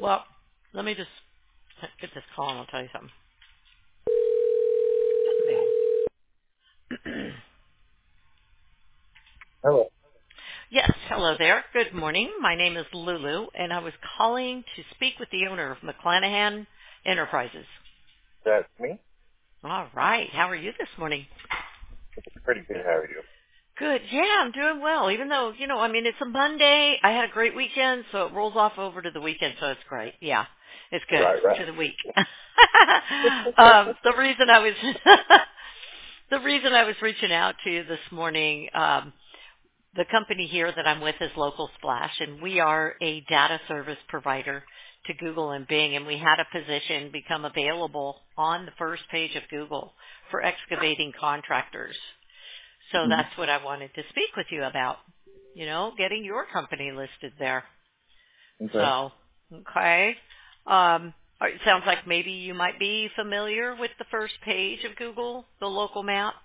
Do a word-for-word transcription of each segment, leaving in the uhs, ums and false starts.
Well, let me just get this call and I'll tell you something. Hello. Yes, hello there. Good morning. My name is Lulu, and I was calling to speak with the owner of McClanahan Enterprises. That's me. All right. How are you this morning? Pretty good. How are you? Good. Yeah, I'm doing well. Even though, you know, I mean, it's a Monday. I had a great weekend, so it rolls off over to the weekend, so it's great. Yeah, it's good Right, right. to the week. um, the reason I was the reason I was reaching out to you this morning, um, the company here that I'm with is Local Splash, and we are a data service provider to Google and Bing, and we had a position become available on the first page of Google for excavating contractors. So hmm that's what I wanted to speak with you about, you know, getting your company listed there. Okay. So, okay. Um, all right, it sounds like maybe you might be familiar with the first page of Google, the local map.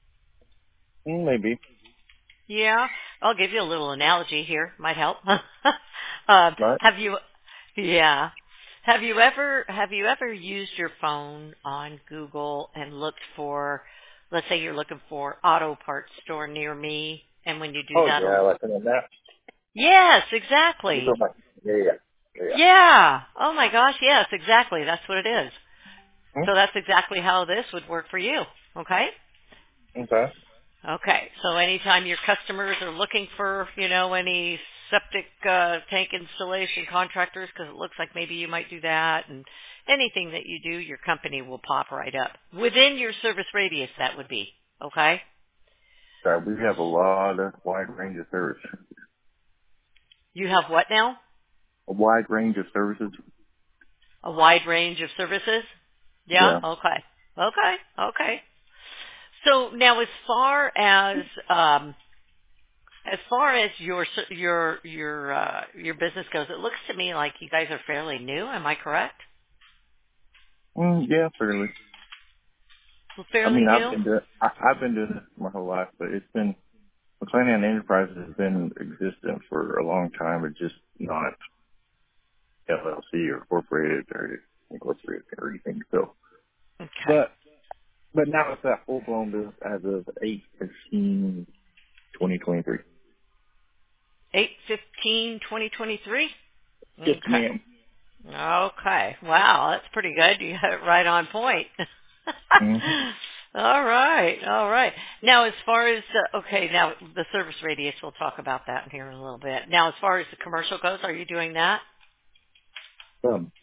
Mm, maybe. Yeah, I'll give you a little analogy here. Might help. um, Right. have you? Yeah. Have you ever have you ever used your phone on Google and looked for, let's say you're looking for auto parts store near me, and when you do Oh, that, yeah, a, like in that. yes, You exactly. go back. Yeah, yeah. Yeah. yeah. Yeah. Oh my gosh, yes, exactly. That's what it is. So Hmm? that's exactly how this would work for you. Okay. Okay. Okay. So anytime your customers are looking for, you know, any septic uh, tank installation contractors, because it looks like maybe you might do that, and anything that you do, your company will pop right up within your service radius. That would be okay. So we have a lot of wide range of service. You have what now? A wide range of services. A wide range of services. Yeah. Yeah. Okay. Okay. Okay. So now, as far as um, as far as your s- your your uh, your business goes, it looks to me like you guys are fairly new. Am I correct? Mm, yeah, fairly. Well, I fairly mean, I've new. been doing, I, I've been doing this my whole life, but it's been, McClanahan Enterprises has been existent for a long time. It's just not L L C or incorporated or incorporated or anything. So, Okay. but But now it's at full blown business as of eight fifteen twenty twenty three. Eight fifteen twenty twenty three. Yes, Okay. ma'am. Okay. Wow, that's pretty good. You had it right on point. Mm-hmm. All right. All right. Now, as far as uh, okay, now the service radius, we'll talk about that here in a little bit. Now, as far as the commercial goes, are you doing that? Um,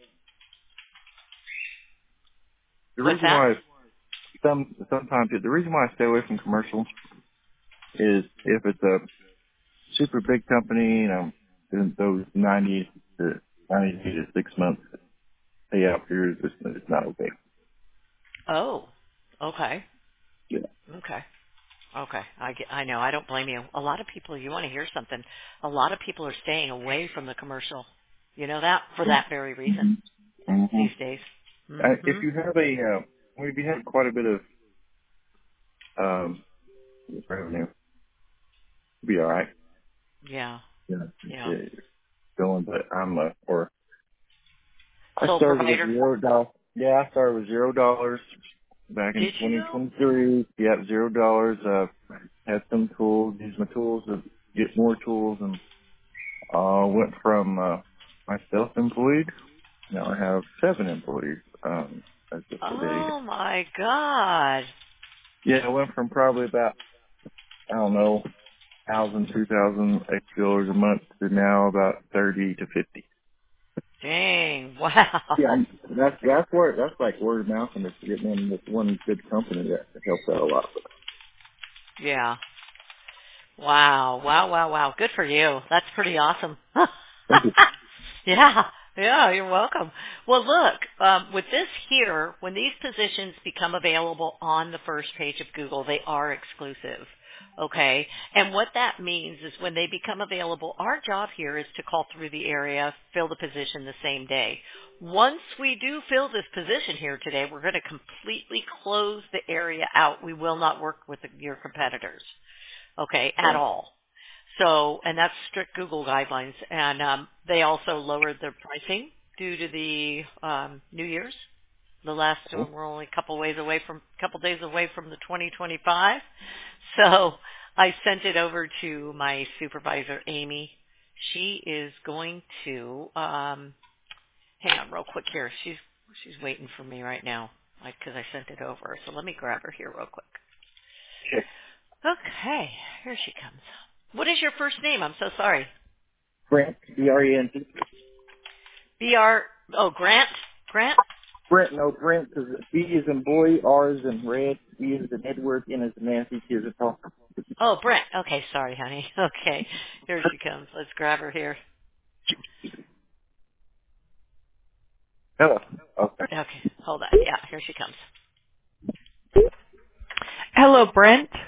the What's reason that? why some sometimes the reason why I stay away from commercial is if it's a super big company, you know, then those ninety to ninety to six months payout period is just it's not okay. Oh. Okay. Yeah. Okay. Okay, I get, I know. I don't blame you. A lot of people, you want to hear something. A lot of people are staying away from the commercial. You know that for that very reason Mm-hmm. these days. Uh, if Mhm. you have a, uh, well, if you have quite a bit of um, revenue, it'll be all right. Yeah. Yeah. Yeah. It's, uh, going, but I'm uh, or I Sole started with provider. zero dollars. Yeah, I started with zero dollars back in Did twenty you? twenty-three. Yeah, zero dollars. Uh, had some tools, used my tools to get more tools, and uh, went from uh, myself employed. Now I have seven employees. Um, as of today. Oh my God. Yeah, I went from probably about I don't know, thousand, two thousand extra dollars a month to now about thirty to fifty. Dang. Yeah, Wow. that's that's where that's like word of mouth, and it's getting in with one good company that helps out a lot. Yeah. Wow. Wow. Wow. Wow. Good for you. That's pretty awesome. Thank you. Yeah, yeah, you're welcome. Well, look, um, with this here, when these positions become available on the first page of Google, they are exclusive. Okay, and what that means is when they become available, our job here is to call through the area, fill the position the same day. Once we do fill this position here today, we're going to completely close the area out. We will not work with the, your competitors, okay, at Okay. all. So, and that's strict Google guidelines. And um, they also lowered their pricing due to the um, New Year's. The last one, we're only a couple ways away from, couple days away from the twenty twenty-five. So I sent it over to my supervisor, Amy. She is going to, um, hang on real quick here. She's she's waiting for me right now, like because I sent it over. So let me grab her here real quick. Sure. Okay, here she comes. What is your first name? I'm so sorry. Brent, B R E N T. B R. Oh, Grant. Grant. Brent, no, Brent, because B is in boy, R is in red, E is in Edward, N is in Nancy, T is in Tom. Oh, Brent. Okay, sorry, honey. Okay, here she comes. Let's grab her here. Hello. Okay. Okay, hold on. Yeah, here she comes. Hello, Brent.